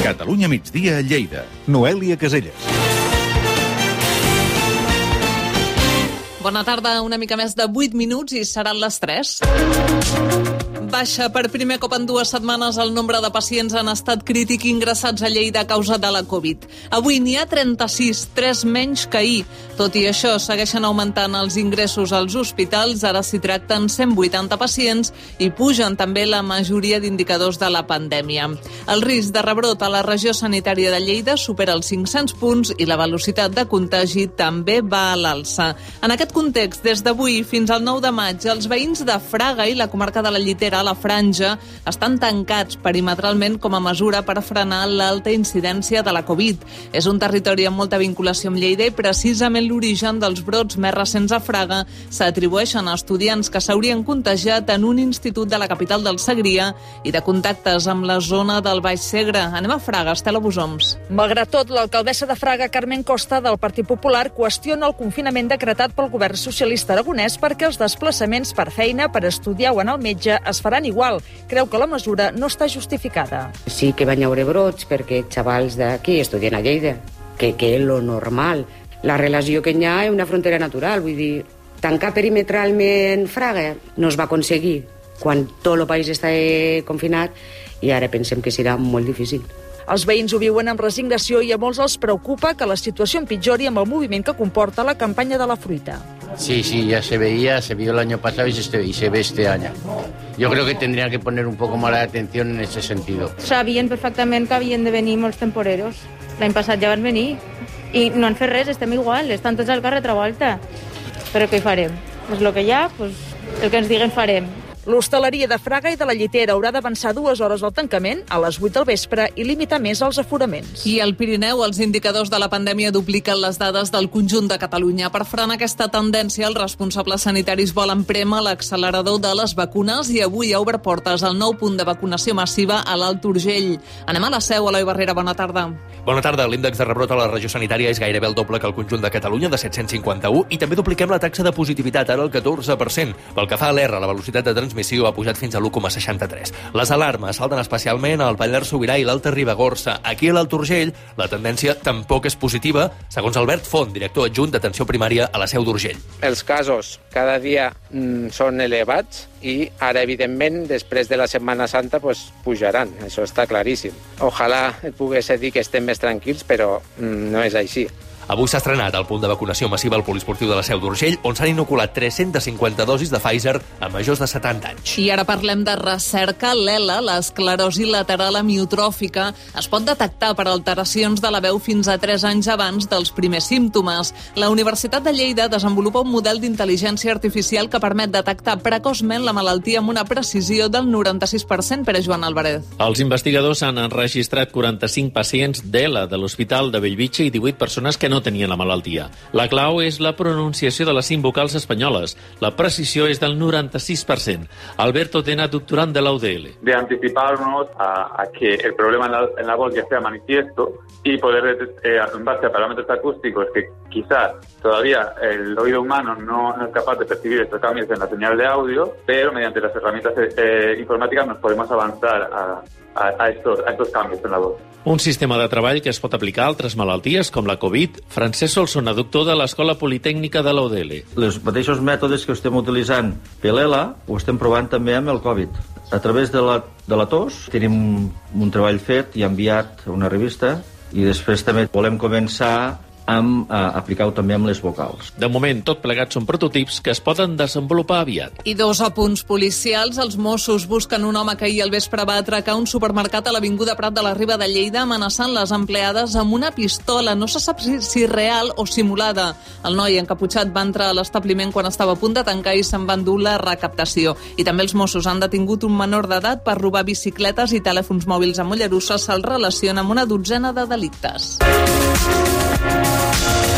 Catalunya migdia a Lleida. Noèlia Caselles. Bona tarda, una mica més de 8 minuts i seran les 3. Baixa per primer cop en 2 setmanes el nombre de pacients en estat crític ingressats a Lleida a causa de la Covid. Avui n'hi ha 36, 3 menys que ahir. Tot i això, segueixen augmentant els ingressos als hospitals. Ara s'hi tracten 180 pacients i pugen també la majoria d'indicadors de la pandèmia. El risc de rebrot a la regió sanitària de Lleida supera els 500 punts i la velocitat de contagi també va a l'alça. En aquest context, des d'avui fins al 9 de maig, els veïns de Fraga i la comarca de la Llitera a la Franja estan tancats perimetralment com a mesura per frenar l'alta incidència de la Covid. És un territori amb molta vinculació amb Lleida i precisament l'origen dels brots més recents a Fraga s'atribueixen a estudiants que s'haurien contagiat en un institut de la capital del Segrià i de contactes amb la zona del Baix Segre. Anem a Fraga, Estela Bosoms. Malgrat tot, l'alcaldessa de Fraga, Carmen Costa, del Partit Popular, qüestiona el confinament decretat pel govern socialista aragonès perquè els desplaçaments per feina, per estudiar o anar al metge es faran igual. Creu que la mesura no està justificada. Sí que van haver brots perquè xavals d'aquí estudien a Lleida, que és lo normal. La relació que hi ha és una frontera natural, vull dir, tancar perimetralment Fraga no es va aconseguir quan tot el país està confinat i ara pensem que serà molt difícil. Els veïns ho viuen amb resignació i a molts els preocupa que la situació empitjori amb el moviment que comporta la campanya de la fruita. Sí, ya se vio el año pasado y se ve este año. Yo creo que tendrían que poner un poco más de atención en ese sentido. Sabien perfectament que havien de venir molts temporeros. L'any passat ja van venir i no han fet res, estem igual, estan tots al carrer revolta. Però què hi farem? És el que hi ha, el que ens diguen farem. L'hostaleria de Fraga i de la Llitera haurà d'avançar 2 hores al tancament, a les 8 del vespre, i limitar més els aforaments. I al Pirineu, els indicadors de la pandèmia dupliquen les dades del conjunt de Catalunya. Per frenar aquesta tendència, els responsables sanitaris volen prémer l'accelerador de les vacunes i avui ha obert portes al nou punt de vacunació massiva a l'Alt Urgell. Anem a la Seu, Eloi Barrera, bona tarda. Bona tarda. L'índex de rebrot a la regió sanitària és gairebé el doble que el conjunt de Catalunya, de 751, i també dupliquem la taxa de positivitat, ara el 14%. Pel que fa a l'R, la velocitat de transmissió ha pujat fins a l'1,63. Les alarmes salten especialment al Pallars Sobirà i l'Alta Ribagorça. Aquí a l'Alt Urgell, la tendència tampoc és positiva, segons Albert Font, director adjunt d'atenció primària a la Seu d'Urgell. Els casos cada dia són elevats i ara, evidentment, després de la Setmana Santa, pujaran. Això està claríssim. Ojalà et pogués dir que estem més tranquils, però no és així. Avui s'ha estrenat el punt de vacunació massiva al poliesportiu de la Seu d'Urgell, on s'han inoculat 350 dosis de Pfizer a majors de 70 anys. I ara parlem de recerca. L'ELA, l'esclerosi lateral amiotròfica, es pot detectar per alteracions de la veu fins a 3 anys abans dels primers símptomes. La Universitat de Lleida desenvolupa un model d'intel·ligència artificial que permet detectar precoçment la malaltia amb una precisió del 96%, per Joan Álvarez. Els investigadors han enregistrat 45 pacients d'ELA de l'Hospital de Bellvitge i 18 persones que no tenien la malaltia. La clau és la pronunciació de les 5 vocals espanyoles. La precisió és del 96%. Alberto Tena, doctorant de la UDL. De anticiparnos a que el problema en la voz ya sea manifiesto y poder, en base a parámetros acústicos que quizás todavía el oído humano no es capaz de percibir estos cambios en la señal de audio, pero mediante las herramientas informáticas nos podemos avanzar a estos cambios en la voz. Un sistema de treball que es pot aplicar a altres malalties, com la Covid. Francesc Solsona, doctor de l'Escola Politècnica de la UDL. Els mateixos mètodes que estem utilitzant per l'ELA ho estem provant també amb el Covid. A través de la tos tenim un treball fet i enviat a una revista i després també volem començar a aplicar-ho també amb les vocals. De moment, tot plegat són prototips que es poden desenvolupar aviat. I 2 apunts policials. Els Mossos busquen un home que ahir al vespre va atracar un supermercat a l'Avinguda Prat de la Riba de Lleida amenaçant les empleades amb una pistola. No se sap si real o simulada. El noi encaputxat va entrar a l'establiment quan estava a punt de tancar i se'n va endur la recaptació. I també els Mossos han detingut un menor d'edat per robar bicicletes i telèfons mòbils a Mollerussa. Se'l relaciona amb una dotzena de delictes.